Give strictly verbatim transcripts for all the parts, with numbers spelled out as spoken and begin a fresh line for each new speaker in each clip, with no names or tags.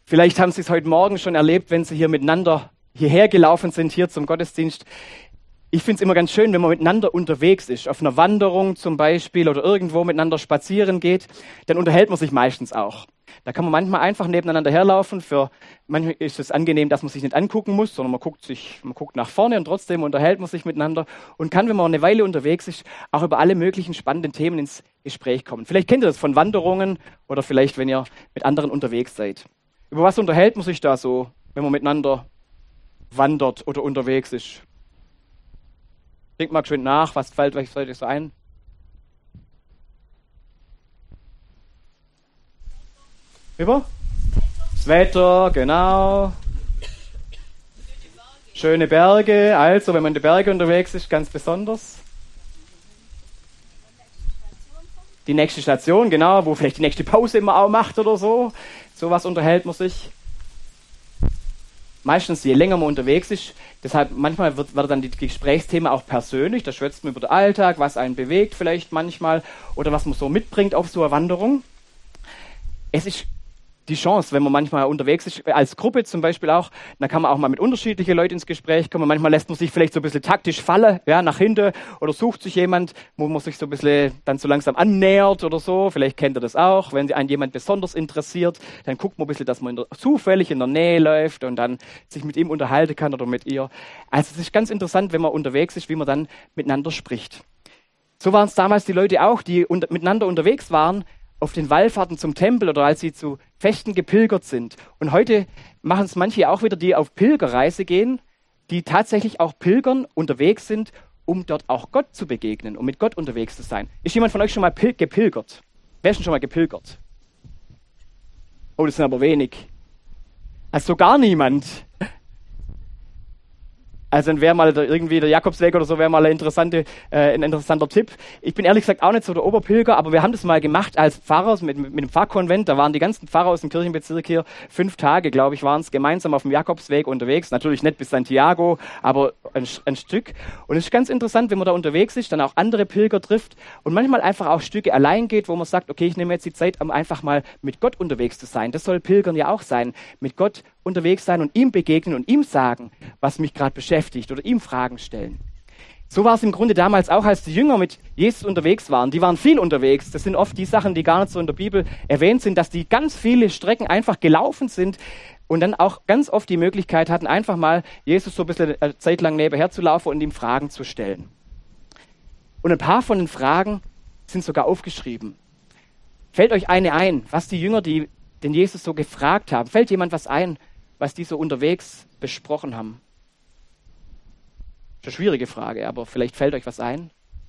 Vielleicht haben Sie es heute Morgen schon erlebt, wenn Sie hier miteinander hierher gelaufen sind, hier zum Gottesdienst. Ich finde es immer ganz schön, wenn man miteinander unterwegs ist, auf einer Wanderung zum Beispiel oder irgendwo miteinander spazieren geht, dann unterhält man sich meistens auch. Da kann man manchmal einfach nebeneinander herlaufen. Für manchmal ist es angenehm, dass man sich nicht angucken muss, sondern man guckt sich, man guckt nach vorne und trotzdem unterhält man sich miteinander und kann, wenn man eine Weile unterwegs ist, auch über alle möglichen spannenden Themen ins Gespräch kommen. Vielleicht kennt ihr das von Wanderungen oder vielleicht, wenn ihr mit anderen unterwegs seid. Über was unterhält man sich da so, wenn man miteinander wandert oder unterwegs ist? Denkt mal schön nach, was fällt euch so ein? Über? Das Wetter, genau. Schöne Berge, also wenn man in die Berge unterwegs ist, ganz besonders. Die nächste Station, genau, wo vielleicht die nächste Pause immer auch macht oder so. Sowas unterhält man sich. Meistens, je länger man unterwegs ist, deshalb manchmal wird, wird dann die Gesprächsthema auch persönlich, da schwätzt man über den Alltag, was einen bewegt vielleicht manchmal oder was man so mitbringt auf so eine Wanderung. Es ist die Chance, wenn man manchmal unterwegs ist, als Gruppe zum Beispiel auch, dann kann man auch mal mit unterschiedlichen Leuten ins Gespräch kommen. Manchmal lässt man sich vielleicht so ein bisschen taktisch fallen, ja, nach hinten oder sucht sich jemand, wo man sich so ein bisschen dann so langsam annähert oder so. Vielleicht kennt ihr das auch. Wenn einen jemand besonders interessiert, dann guckt man ein bisschen, dass man in der, zufällig in der Nähe läuft und dann sich mit ihm unterhalten kann oder mit ihr. Also es ist ganz interessant, wenn man unterwegs ist, wie man dann miteinander spricht. So waren es damals die Leute auch, die unter, miteinander unterwegs waren, auf den Wallfahrten zum Tempel oder als sie zu Festen gepilgert sind. Und heute machen es manche auch wieder, die auf Pilgerreise gehen, die tatsächlich auch pilgern, unterwegs sind, um dort auch Gott zu begegnen, um mit Gott unterwegs zu sein. Ist jemand von euch schon mal pil- gepilgert? Wer ist denn schon mal gepilgert? Oh, das sind aber wenig. Also gar niemand. Also dann wäre mal der, irgendwie der Jakobsweg oder so, wäre mal eine interessante, äh, ein interessanter Tipp. Ich bin ehrlich gesagt auch nicht so der Oberpilger, aber wir haben das mal gemacht als Pfarrer mit, mit dem Pfarrkonvent. Da waren die ganzen Pfarrer aus dem Kirchenbezirk hier, fünf Tage, glaube ich, waren es, gemeinsam auf dem Jakobsweg unterwegs. Natürlich nicht bis Santiago, aber ein, ein Stück. Und es ist ganz interessant, wenn man da unterwegs ist, dann auch andere Pilger trifft und manchmal einfach auch Stücke allein geht, wo man sagt, okay, ich nehme jetzt die Zeit, um einfach mal mit Gott unterwegs zu sein. Das soll Pilgern ja auch sein, mit Gott unterwegs sein und ihm begegnen und ihm sagen, was mich gerade beschäftigt oder ihm Fragen stellen. So war es im Grunde damals auch, als die Jünger mit Jesus unterwegs waren. Die waren viel unterwegs. Das sind oft die Sachen, die gar nicht so in der Bibel erwähnt sind, dass die ganz viele Strecken einfach gelaufen sind und dann auch ganz oft die Möglichkeit hatten, einfach mal Jesus so ein bisschen eine Zeit lang nebenher zu laufen und ihm Fragen zu stellen. Und ein paar von den Fragen sind sogar aufgeschrieben. Fällt euch eine ein, was die Jünger, die den Jesus so gefragt haben? Fällt jemand was ein, was die so unterwegs besprochen haben? Das ist eine schwierige Frage, aber vielleicht fällt euch was ein.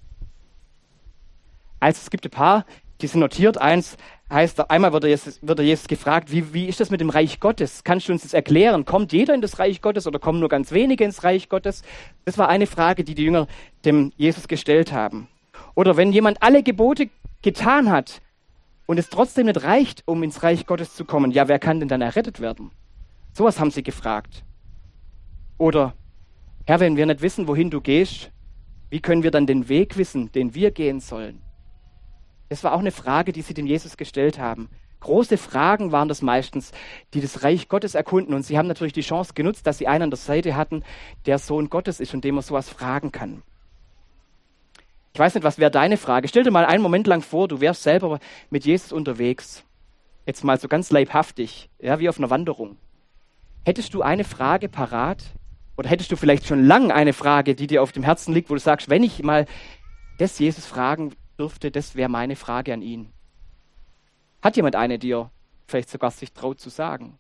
Also es gibt ein paar, die sind notiert. Eins heißt, einmal wird Jesus, wird Jesus gefragt, wie, wie ist das mit dem Reich Gottes? Kannst du uns das erklären? Kommt jeder in das Reich Gottes oder kommen nur ganz wenige ins Reich Gottes? Das war eine Frage, die die Jünger dem Jesus gestellt haben. Oder wenn jemand alle Gebote getan hat und es trotzdem nicht reicht, um ins Reich Gottes zu kommen, ja, wer kann denn dann errettet werden? Sowas haben sie gefragt. Oder Herr, wenn wir nicht wissen, wohin du gehst, wie können wir dann den Weg wissen, den wir gehen sollen? Das war auch eine Frage, die sie dem Jesus gestellt haben. Große Fragen waren das meistens, die das Reich Gottes erkunden. Und sie haben natürlich die Chance genutzt, dass sie einen an der Seite hatten, der Sohn Gottes ist und dem man sowas fragen kann. Ich weiß nicht, was wäre deine Frage? Stell dir mal einen Moment lang vor, du wärst selber mit Jesus unterwegs. Jetzt mal so ganz leibhaftig, ja, wie auf einer Wanderung. Hättest du eine Frage parat? Oder hättest du vielleicht schon lange eine Frage, die dir auf dem Herzen liegt, wo du sagst, wenn ich mal das Jesus fragen dürfte, das wäre meine Frage an ihn. Hat jemand eine, die er vielleicht sogar sich traut zu sagen?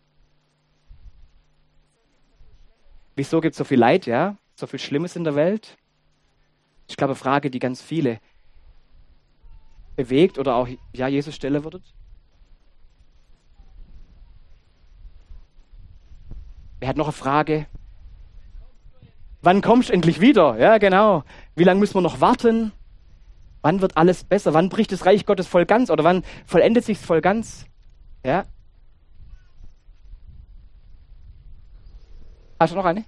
Wieso gibt es so viel Leid, ja? So viel Schlimmes in der Welt? Ich glaube, eine Frage, die ganz viele bewegt oder auch ja Jesus stellen würdet. Wer hat noch eine Frage? Wann kommst du endlich wieder? Ja, genau. Wie lange müssen wir noch warten? Wann wird alles besser? Wann bricht das Reich Gottes voll ganz? Oder wann vollendet sich es voll ganz? Ja. Hast du noch eine?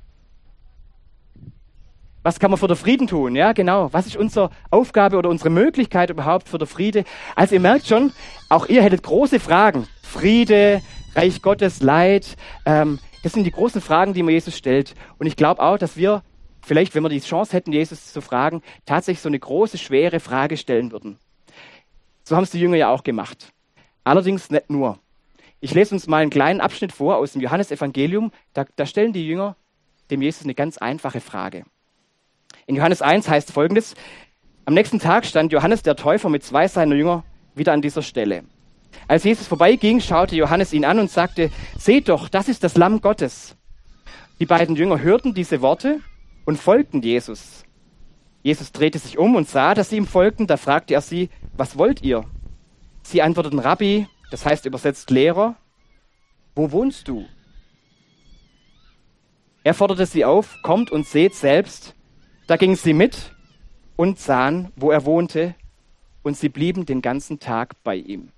Was kann man für den Frieden tun? Ja, genau. Was ist unsere Aufgabe oder unsere Möglichkeit überhaupt für den Frieden? Also ihr merkt schon, auch ihr hättet große Fragen. Friede, Reich Gottes, Leid, ähm, das sind die großen Fragen, die man Jesus stellt. Und ich glaube auch, dass wir vielleicht, wenn wir die Chance hätten, Jesus zu fragen, tatsächlich so eine große, schwere Frage stellen würden. So haben es die Jünger ja auch gemacht. Allerdings nicht nur. Ich lese uns mal einen kleinen Abschnitt vor aus dem Johannesevangelium. Da, da stellen die Jünger dem Jesus eine ganz einfache Frage. In Johannes eins heißt Folgendes: Am nächsten Tag stand Johannes der Täufer mit zwei seiner Jünger wieder an dieser Stelle. Als Jesus vorbeiging, schaute Johannes ihn an und sagte: Seht doch, das ist das Lamm Gottes. Die beiden Jünger hörten diese Worte und folgten Jesus. Jesus drehte sich um und sah, dass sie ihm folgten. Da fragte er sie: Was wollt ihr? Sie antworteten: Rabbi, das heißt übersetzt Lehrer, wo wohnst du? Er forderte sie auf: Kommt und seht selbst. Da gingen sie mit und sahen, wo er wohnte, und sie blieben den ganzen Tag bei ihm.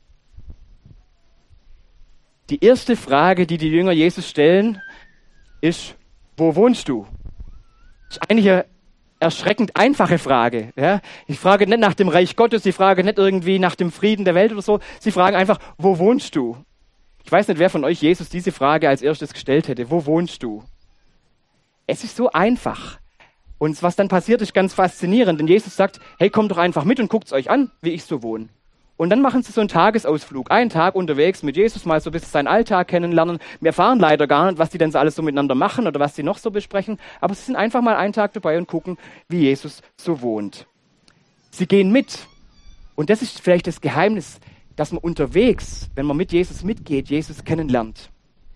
Die erste Frage, die die Jünger Jesus stellen, ist: Wo wohnst du? Das ist eigentlich eine erschreckend einfache Frage. Ja? Ich frage nicht nach dem Reich Gottes, ich frage nicht irgendwie nach dem Frieden der Welt oder so. Sie fragen einfach: Wo wohnst du? Ich weiß nicht, wer von euch Jesus diese Frage als erstes gestellt hätte. Wo wohnst du? Es ist so einfach. Und was dann passiert, ist ganz faszinierend. Denn Jesus sagt: Hey, kommt doch einfach mit und guckt es euch an, wie ich so wohne. Und dann machen sie so einen Tagesausflug, einen Tag unterwegs mit Jesus, mal so ein bisschen seinen Alltag kennenlernen. Wir erfahren leider gar nicht, was die denn so alles so miteinander machen oder was die noch so besprechen. Aber sie sind einfach mal einen Tag dabei und gucken, wie Jesus so wohnt. Sie gehen mit. Und das ist vielleicht das Geheimnis, dass man unterwegs, wenn man mit Jesus mitgeht, Jesus kennenlernt.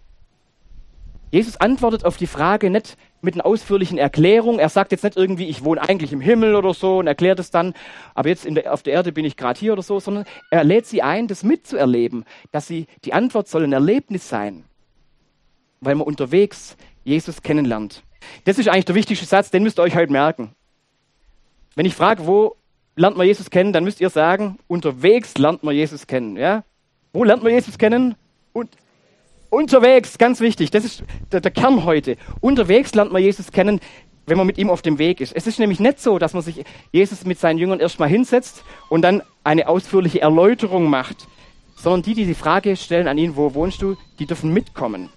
Jesus antwortet auf die Frage nicht mit einer ausführlichen Erklärung. Er sagt jetzt nicht irgendwie: Ich wohne eigentlich im Himmel oder so, und erklärt es dann, aber jetzt in der, auf der Erde bin ich gerade hier oder so, sondern er lädt sie ein, das mitzuerleben, dass sie, die Antwort soll ein Erlebnis sein, weil man unterwegs Jesus kennenlernt. Das ist eigentlich der wichtigste Satz, den müsst ihr euch heute merken. Wenn ich frage, wo lernt man Jesus kennen, dann müsst ihr sagen: Unterwegs lernt man Jesus kennen. Ja? Wo lernt man Jesus kennen? Und Unterwegs, ganz wichtig, das ist der, der Kern heute. Unterwegs lernt man Jesus kennen, wenn man mit ihm auf dem Weg ist. Es ist nämlich nicht so, dass man sich Jesus mit seinen Jüngern erstmal hinsetzt und dann eine ausführliche Erläuterung macht, sondern die, die die Frage stellen an ihn: Wo wohnst du?, die dürfen mitkommen.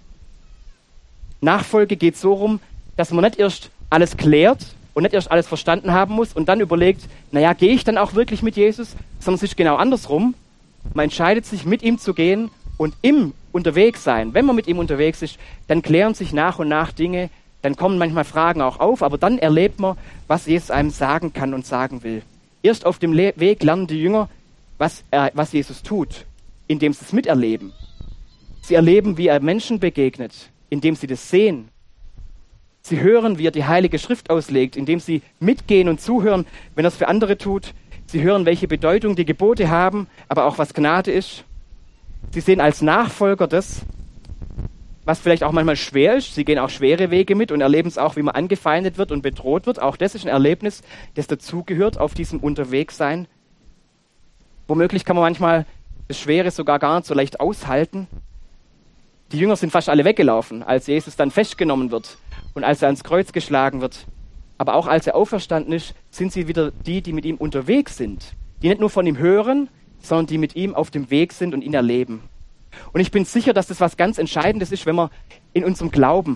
Nachfolge geht so rum, dass man nicht erst alles klärt und nicht erst alles verstanden haben muss und dann überlegt: Naja, gehe ich dann auch wirklich mit Jesus? Sondern es ist genau andersrum. Man entscheidet sich, mit ihm zu gehen, und im unterwegs sein, wenn man mit ihm unterwegs ist, dann klären sich nach und nach Dinge, dann kommen manchmal Fragen auch auf, aber dann erlebt man, was Jesus einem sagen kann und sagen will. Erst auf dem Le- Weg lernen die Jünger, was, er, was Jesus tut, indem sie es miterleben. Sie erleben, wie er Menschen begegnet, indem sie das sehen. Sie hören, wie er die Heilige Schrift auslegt, indem sie mitgehen und zuhören, wenn er es für andere tut. Sie hören, welche Bedeutung die Gebote haben, aber auch was Gnade ist. Sie sehen als Nachfolger das, was vielleicht auch manchmal schwer ist. Sie gehen auch schwere Wege mit und erleben es auch, wie man angefeindet wird und bedroht wird. Auch das ist ein Erlebnis, das dazugehört auf diesem Unterwegssein. Womöglich kann man manchmal das Schwere sogar gar nicht so leicht aushalten. Die Jünger sind fast alle weggelaufen, als Jesus dann festgenommen wird und als er ans Kreuz geschlagen wird. Aber auch als er auferstanden ist, sind sie wieder die, die mit ihm unterwegs sind. Die nicht nur von ihm hören, sondern die mit ihm auf dem Weg sind und ihn erleben. Und ich bin sicher, dass das was ganz Entscheidendes ist, wenn man in unserem Glauben.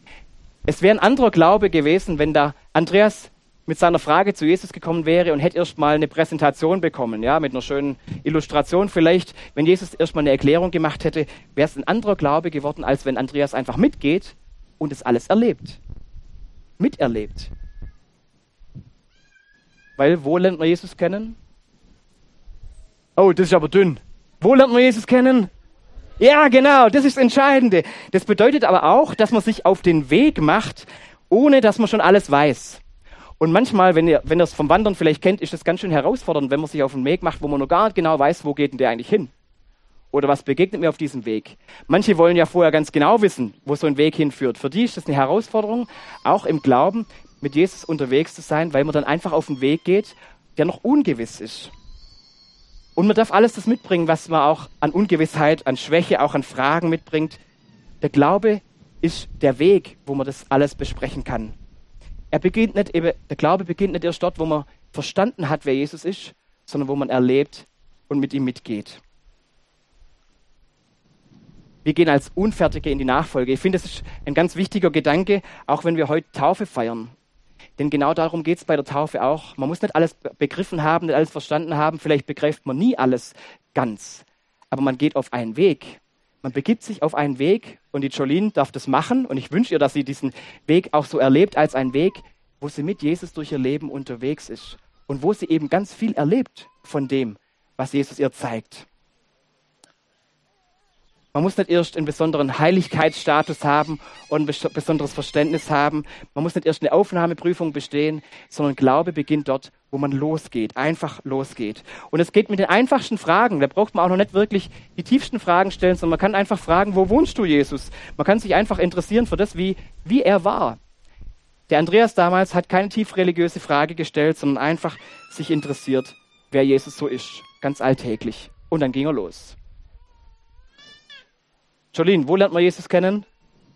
Es wäre ein anderer Glaube gewesen, wenn da Andreas mit seiner Frage zu Jesus gekommen wäre und hätte erst mal eine Präsentation bekommen, ja, mit einer schönen Illustration vielleicht. Wenn Jesus erst mal eine Erklärung gemacht hätte, wäre es ein anderer Glaube geworden, als wenn Andreas einfach mitgeht und es alles erlebt. Miterlebt. Weil, wo lernt man Jesus kennen? Oh, das ist aber dünn. Wo lernt man Jesus kennen? Ja, genau, das ist das Entscheidende. Das bedeutet aber auch, dass man sich auf den Weg macht, ohne dass man schon alles weiß. Und manchmal, wenn ihr, wenn ihr es vom Wandern vielleicht kennt, ist es ganz schön herausfordernd, wenn man sich auf den Weg macht, wo man noch gar nicht genau weiß, wo geht denn der eigentlich hin? Oder was begegnet mir auf diesem Weg? Manche wollen ja vorher ganz genau wissen, wo so ein Weg hinführt. Für die ist das eine Herausforderung, auch im Glauben mit Jesus unterwegs zu sein, weil man dann einfach auf den Weg geht, der noch ungewiss ist. Und man darf alles das mitbringen, was man auch an Ungewissheit, an Schwäche, auch an Fragen mitbringt. Der Glaube ist der Weg, wo man das alles besprechen kann. Er beginnt nicht, eben, der Glaube beginnt nicht erst dort, wo man verstanden hat, wer Jesus ist, sondern wo man erlebt und mit ihm mitgeht. Wir gehen als Unfertige in die Nachfolge. Ich finde, das ist ein ganz wichtiger Gedanke, auch wenn wir heute Taufe feiern. Denn genau darum geht es bei der Taufe auch. Man muss nicht alles begriffen haben, nicht alles verstanden haben. Vielleicht begreift man nie alles ganz. Aber man geht auf einen Weg. Man begibt sich auf einen Weg und die Jolene darf das machen. Und ich wünsche ihr, dass sie diesen Weg auch so erlebt als einen Weg, wo sie mit Jesus durch ihr Leben unterwegs ist. Und wo sie eben ganz viel erlebt von dem, was Jesus ihr zeigt. Man muss nicht erst einen besonderen Heiligkeitsstatus haben und ein bes- besonderes Verständnis haben. Man muss nicht erst eine Aufnahmeprüfung bestehen, sondern Glaube beginnt dort, wo man losgeht, einfach losgeht. Und es geht mit den einfachsten Fragen. Da braucht man auch noch nicht wirklich die tiefsten Fragen stellen, sondern man kann einfach fragen, wo wohnst du, Jesus? Man kann sich einfach interessieren für das, wie, wie er war. Der Andreas damals hat keine tief religiöse Frage gestellt, sondern einfach sich interessiert, wer Jesus so ist, ganz alltäglich. Und dann ging er los. Jolene, wo lernt man Jesus kennen?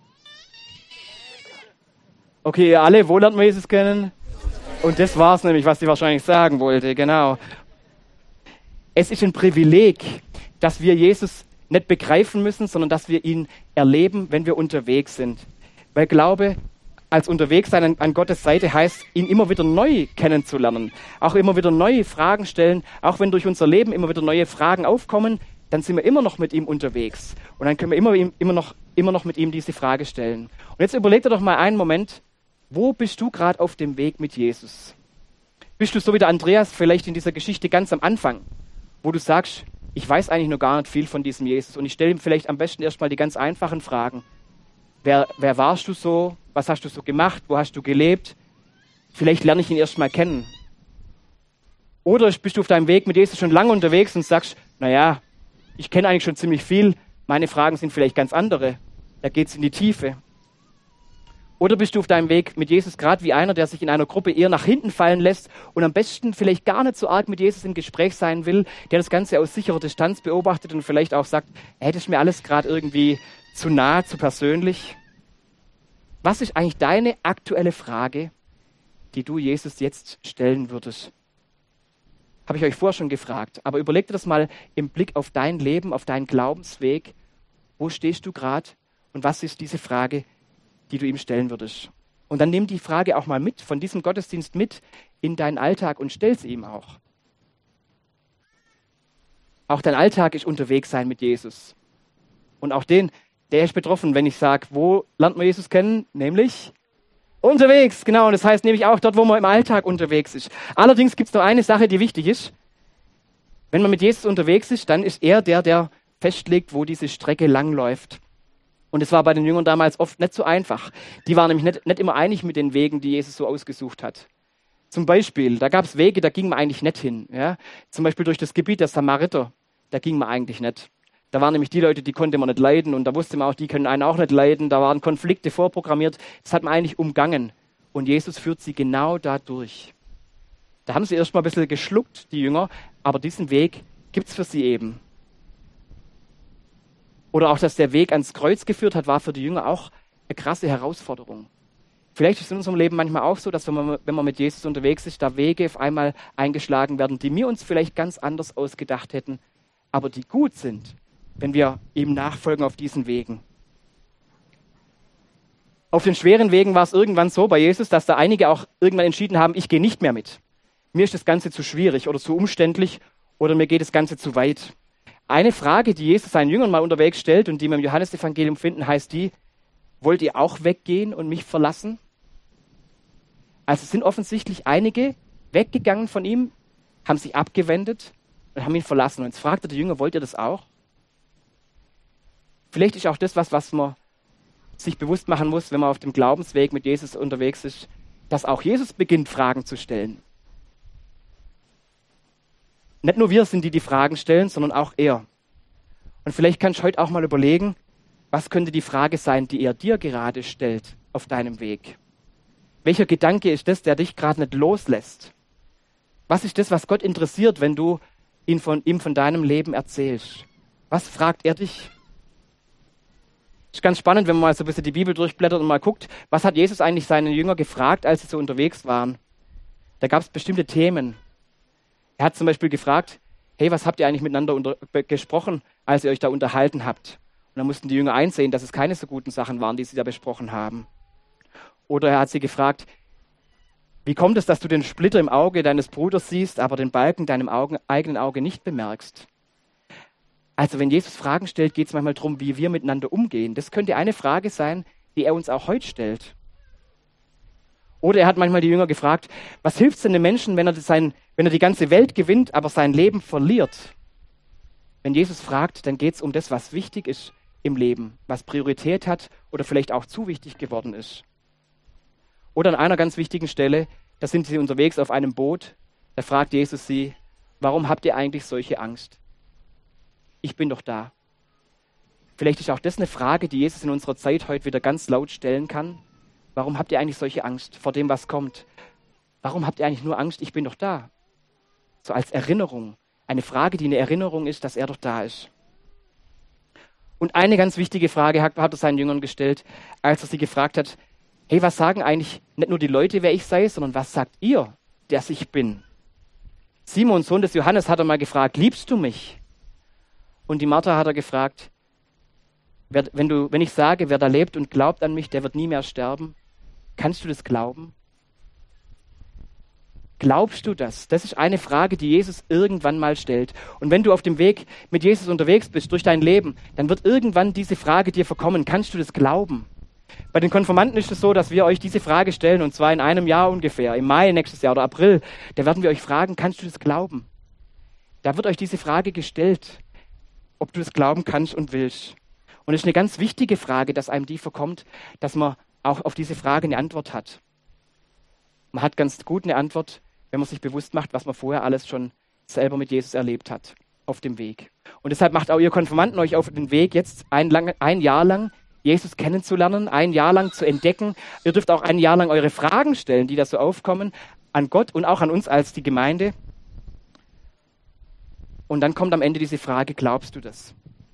Okay, ihr alle, wo lernt man Jesus kennen? Und das war es nämlich, was sie wahrscheinlich sagen wollte, genau. Es ist ein Privileg, dass wir Jesus nicht begreifen müssen, sondern dass wir ihn erleben, wenn wir unterwegs sind. Weil Glaube als unterwegs sein an, an Gottes Seite heißt, ihn immer wieder neu kennenzulernen. Auch immer wieder neue Fragen stellen, auch wenn durch unser Leben immer wieder neue Fragen aufkommen, dann sind wir immer noch mit ihm unterwegs. Und dann können wir immer, immer, noch, immer noch mit ihm diese Frage stellen. Und jetzt überleg dir doch mal einen Moment, wo bist du gerade auf dem Weg mit Jesus? Bist du so wie der Andreas vielleicht in dieser Geschichte ganz am Anfang, wo du sagst, ich weiß eigentlich noch gar nicht viel von diesem Jesus und ich stelle ihm vielleicht am besten erstmal die ganz einfachen Fragen. Wer, wer warst du so? Was hast du so gemacht? Wo hast du gelebt? Vielleicht lerne ich ihn erstmal kennen. Oder bist du auf deinem Weg mit Jesus schon lange unterwegs und sagst, naja, ich kenne eigentlich schon ziemlich viel, meine Fragen sind vielleicht ganz andere. Da geht es in die Tiefe. Oder bist du auf deinem Weg mit Jesus gerade wie einer, der sich in einer Gruppe eher nach hinten fallen lässt und am besten vielleicht gar nicht so arg mit Jesus im Gespräch sein will, der das Ganze aus sicherer Distanz beobachtet und vielleicht auch sagt, hey, das ist mir alles gerade irgendwie zu nah, zu persönlich. Was ist eigentlich deine aktuelle Frage, die du Jesus jetzt stellen würdest? Habe ich euch vorher schon gefragt. Aber überleg dir das mal im Blick auf dein Leben, auf deinen Glaubensweg. Wo stehst du gerade und was ist diese Frage, die du ihm stellen würdest? Und dann nimm die Frage auch mal mit, von diesem Gottesdienst mit in deinen Alltag und stell sie ihm auch. Auch dein Alltag ist unterwegs sein mit Jesus. Und auch den, der ist betroffen, wenn ich sage, wo lernt man Jesus kennen? Nämlich unterwegs, genau. Und das heißt nämlich auch dort, wo man im Alltag unterwegs ist. Allerdings gibt es noch eine Sache, die wichtig ist. Wenn man mit Jesus unterwegs ist, dann ist er der, der festlegt, wo diese Strecke langläuft. Und es war bei den Jüngern damals oft nicht so einfach. Die waren nämlich nicht, nicht immer einig mit den Wegen, die Jesus so ausgesucht hat. Zum Beispiel, da gab es Wege, da ging man eigentlich nicht hin. Ja? Zum Beispiel durch das Gebiet der Samariter, da ging man eigentlich nicht. Da waren nämlich die Leute, die konnte man nicht leiden und da wusste man auch, die können einen auch nicht leiden. Da waren Konflikte vorprogrammiert. Das hat man eigentlich umgangen. Und Jesus führt sie genau da durch. Da haben sie erst mal ein bisschen geschluckt, die Jünger, aber diesen Weg gibt es für sie eben. Oder auch, dass der Weg ans Kreuz geführt hat, war für die Jünger auch eine krasse Herausforderung. Vielleicht ist es in unserem Leben manchmal auch so, dass wenn man, wenn man mit Jesus unterwegs ist, da Wege auf einmal eingeschlagen werden, die wir uns vielleicht ganz anders ausgedacht hätten, aber die gut sind, wenn wir ihm nachfolgen auf diesen Wegen. Auf den schweren Wegen war es irgendwann so bei Jesus, dass da einige auch irgendwann entschieden haben, ich gehe nicht mehr mit. Mir ist das Ganze zu schwierig oder zu umständlich oder mir geht das Ganze zu weit. Eine Frage, die Jesus seinen Jüngern mal unterwegs stellt und die wir im Johannesevangelium finden, heißt die, wollt ihr auch weggehen und mich verlassen? Also sind offensichtlich einige weggegangen von ihm, haben sich abgewendet und haben ihn verlassen. Und jetzt fragt er die Jünger, wollt ihr das auch? Vielleicht ist auch das was, was man sich bewusst machen muss, wenn man auf dem Glaubensweg mit Jesus unterwegs ist, dass auch Jesus beginnt, Fragen zu stellen. Nicht nur wir sind die, die Fragen stellen, sondern auch er. Und vielleicht kannst du heute auch mal überlegen, was könnte die Frage sein, die er dir gerade stellt auf deinem Weg? Welcher Gedanke ist das, der dich gerade nicht loslässt? Was ist das, was Gott interessiert, wenn du ihn von, ihm von deinem Leben erzählst? Was fragt er dich? Ist ganz spannend, wenn man mal so ein bisschen die Bibel durchblättert und mal guckt, was hat Jesus eigentlich seinen Jünger gefragt, als sie so unterwegs waren? Da gab es bestimmte Themen. Er hat zum Beispiel gefragt, hey, was habt ihr eigentlich miteinander unter, gesprochen, als ihr euch da unterhalten habt? Und dann mussten die Jünger einsehen, dass es keine so guten Sachen waren, die sie da besprochen haben. Oder er hat sie gefragt, wie kommt es, dass du den Splitter im Auge deines Bruders siehst, aber den Balken deinem Augen, eigenen Auge nicht bemerkst? Also wenn Jesus Fragen stellt, geht es manchmal darum, wie wir miteinander umgehen. Das könnte eine Frage sein, die er uns auch heute stellt. Oder er hat manchmal die Jünger gefragt, was hilft es denn dem Menschen, wenn er, sein, wenn er die ganze Welt gewinnt, aber sein Leben verliert? Wenn Jesus fragt, dann geht es um das, was wichtig ist im Leben, was Priorität hat oder vielleicht auch zu wichtig geworden ist. Oder an einer ganz wichtigen Stelle, da sind sie unterwegs auf einem Boot, da fragt Jesus sie, warum habt ihr eigentlich solche Angst? Ich bin doch da. Vielleicht ist auch das eine Frage, die Jesus in unserer Zeit heute wieder ganz laut stellen kann. Warum habt ihr eigentlich solche Angst vor dem, was kommt? Warum habt ihr eigentlich nur Angst? Ich bin doch da. So als Erinnerung. Eine Frage, die eine Erinnerung ist, dass er doch da ist. Und eine ganz wichtige Frage hat, hat er seinen Jüngern gestellt, als er sie gefragt hat, hey, was sagen eigentlich nicht nur die Leute, wer ich sei, sondern was sagt ihr, dass ich bin? Simon, Sohn des Johannes, hat er mal gefragt, liebst du mich? Und die Martha hat er gefragt, wer, wenn, du, wenn ich sage, wer da lebt und glaubt an mich, der wird nie mehr sterben, kannst du das glauben? Glaubst du das? Das ist eine Frage, die Jesus irgendwann mal stellt. Und wenn du auf dem Weg mit Jesus unterwegs bist, durch dein Leben, dann wird irgendwann diese Frage dir verkommen. Kannst du das glauben? Bei den Konfirmanden ist es so, dass wir euch diese Frage stellen, und zwar in einem Jahr ungefähr, im Mai nächstes Jahr oder April. Da werden wir euch fragen, kannst du das glauben? Da wird euch diese Frage gestellt, ob du das glauben kannst und willst. Und es ist eine ganz wichtige Frage, dass einem die verkommt, dass man auch auf diese Frage eine Antwort hat. Man hat ganz gut eine Antwort, wenn man sich bewusst macht, was man vorher alles schon selber mit Jesus erlebt hat, auf dem Weg. Und deshalb macht auch ihr Konfirmanden euch auf den Weg, jetzt ein, lang, ein Jahr lang Jesus kennenzulernen, ein Jahr lang zu entdecken. Ihr dürft auch ein Jahr lang eure Fragen stellen, die da so aufkommen, an Gott und auch an uns als die Gemeinde. Und dann kommt am Ende diese Frage, glaubst du das?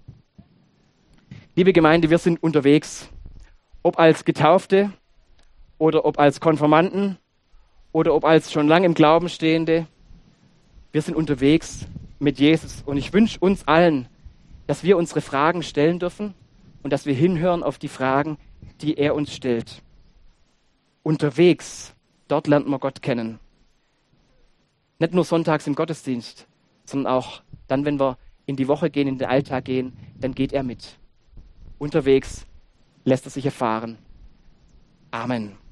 Liebe Gemeinde, wir sind unterwegs, ob als Getaufte oder ob als Konfirmanden oder ob als schon lange im Glauben Stehende. Wir sind unterwegs mit Jesus und ich wünsche uns allen, dass wir unsere Fragen stellen dürfen und dass wir hinhören auf die Fragen, die er uns stellt. Unterwegs, dort lernt man Gott kennen. Nicht nur sonntags im Gottesdienst, sondern auch dann, wenn wir in die Woche gehen, in den Alltag gehen, dann geht er mit. Unterwegs lässt er sich erfahren. Amen.